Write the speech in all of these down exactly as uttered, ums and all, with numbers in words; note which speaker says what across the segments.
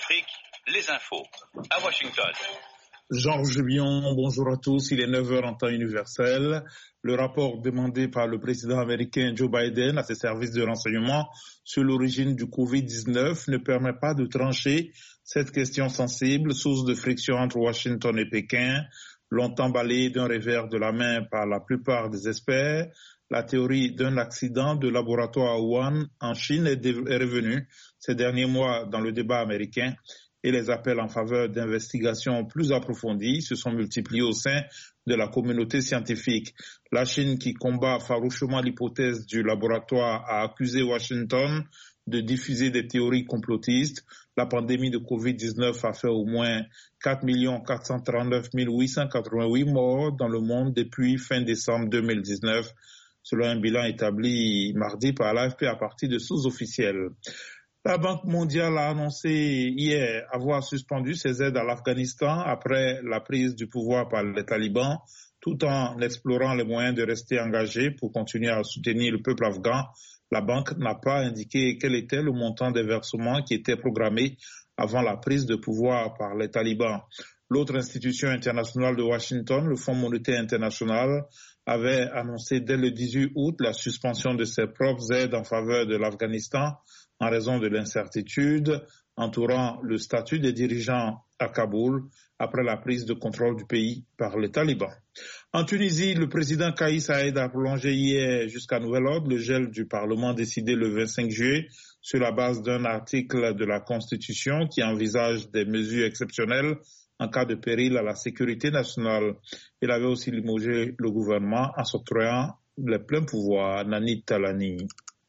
Speaker 1: Afrique, les infos. À Washington.
Speaker 2: Georges Bion, bonjour à tous. Il est neuf heures en temps universel. Le rapport demandé par le président américain Joe Biden à ses services de renseignement sur l'origine du covid dix-neuf ne permet pas de trancher cette question sensible, source de friction entre Washington et Pékin, longtemps balayée d'un revers de la main par la plupart des experts. La théorie d'un accident de laboratoire à Wuhan en Chine est revenue ces derniers mois dans le débat américain et les appels en faveur d'investigations plus approfondies se sont multipliés au sein de la communauté scientifique. La Chine, qui combat farouchement l'hypothèse du laboratoire, a accusé Washington de diffuser des théories complotistes. La pandémie de covid dix-neuf a fait au moins quatre millions quatre cent trente-neuf mille huit cent quatre-vingt-huit morts dans le monde depuis fin décembre deux mille dix-neuf, selon un bilan établi mardi par l'A F P à partir de sources officielles. La Banque mondiale a annoncé hier avoir suspendu ses aides à l'Afghanistan après la prise du pouvoir par les talibans, tout en explorant les moyens de rester engagé pour continuer à soutenir le peuple afghan. La banque n'a pas indiqué quel était le montant des versements qui étaient programmés avant la prise de pouvoir par les talibans. L'autre institution internationale de Washington, le Fonds monétaire international, avait annoncé dès le dix-huit août la suspension de ses propres aides en faveur de l'Afghanistan en raison de l'incertitude entourant le statut des dirigeants à Kaboul après la prise de contrôle du pays par les talibans. En Tunisie, le président Kais Saied a prolongé hier jusqu'à nouvel ordre le gel du Parlement décidé le vingt-cinq juillet sur la base d'un article de la Constitution qui envisage des mesures exceptionnelles en cas de péril à la sécurité nationale. Il avait aussi limogé le gouvernement en s'octroyant les pleins pouvoirs. Nani Talani.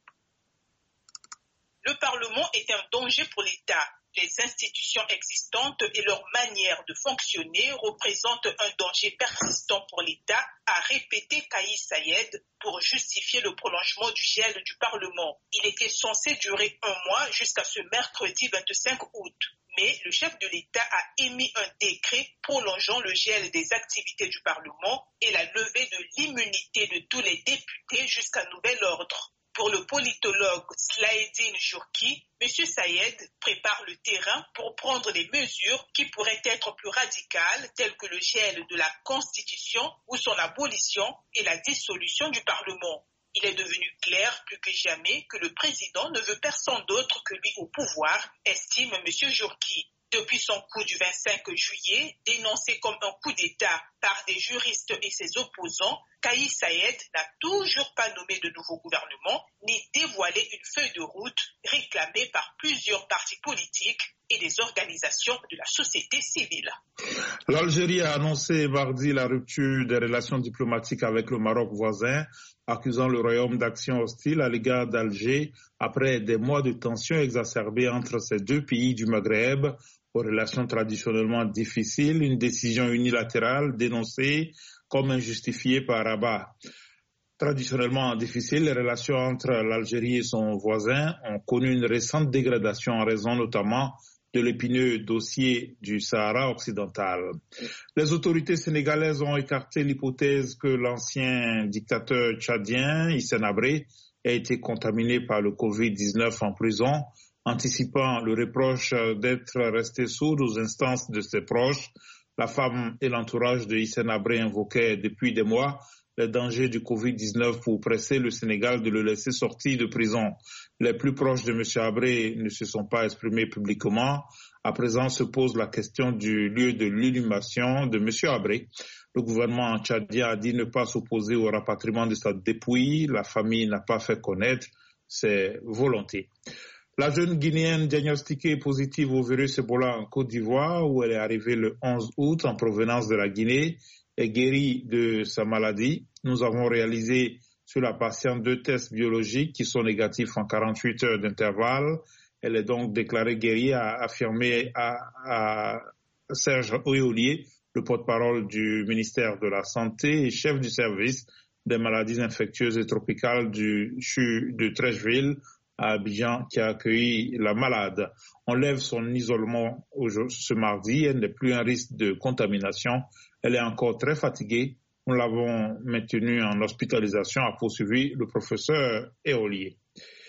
Speaker 3: Le Parlement est un danger pour l'État. Les institutions existantes et leur manière de fonctionner représentent un danger persistant pour l'État, a répété Kais Saied pour justifier le prolongement du gel du Parlement. Il était censé durer un mois jusqu'à ce mercredi vingt-cinq août. Mais le chef de l'État a émis un décret prolongeant le gel des activités du Parlement et la levée de l'immunité de tous les députés jusqu'à nouvel ordre. Pour le politologue Slaheddine Jourki, M. Saied prépare le terrain pour prendre des mesures qui pourraient être plus radicales, telles que le gel de la Constitution ou son abolition et la dissolution du Parlement. Il est devenu clair plus que jamais que le président ne veut personne d'autre que lui au pouvoir, estime M. Jourki. Depuis son coup du vingt-cinq juillet, dénoncé comme un coup d'État par des juristes et ses opposants, Kais Saied n'a toujours pas nommé de nouveau gouvernement ni dévoilé une feuille de route réclamée par plusieurs partis politiques et des organisations de la société civile.
Speaker 2: L'Algérie a annoncé mardi la rupture des relations diplomatiques avec le Maroc voisin, accusant le royaume d'actions hostiles à l'égard d'Alger après des mois de tensions exacerbées entre ces deux pays du Maghreb, aux relations traditionnellement difficiles, une décision unilatérale dénoncée comme injustifiée par Rabat. Traditionnellement difficiles, les relations entre l'Algérie et son voisin ont connu une récente dégradation en raison notamment de l'épineux dossier du Sahara occidental. Les autorités sénégalaises ont écarté l'hypothèse que l'ancien dictateur tchadien, Hissène Habré, ait été contaminé par le covid dix-neuf en prison, anticipant le reproche d'être resté sourd aux instances de ses proches. La femme et l'entourage de Hissène Habré invoquaient depuis des mois les dangers du covid dix-neuf pour presser le Sénégal de le laisser sortir de prison. Les plus proches de M. Habré ne se sont pas exprimés publiquement. À présent se pose la question du lieu de l'inhumation de M. Habré. Le gouvernement tchadien a dit ne pas s'opposer au rapatriement de sa dépouille. La famille n'a pas fait connaître ses volontés. La jeune Guinéenne diagnostiquée positive au virus Ebola en Côte d'Ivoire, où elle est arrivée le onze août en provenance de la Guinée, est guérie de sa maladie. Nous avons réalisé sur la patiente deux tests biologiques qui sont négatifs en quarante-huit heures d'intervalle. Elle est donc déclarée guérie, a affirmé à, à Serge Oyolier, le porte-parole du ministère de la Santé et chef du service des maladies infectieuses et tropicales du C H U de Trècheville, à Abidjan, qui a accueilli la malade. On lève son isolement ce mardi. Elle n'est plus un risque de contamination. Elle est encore très fatiguée. Nous l'avons maintenue en hospitalisation, a poursuivi le professeur Éolier.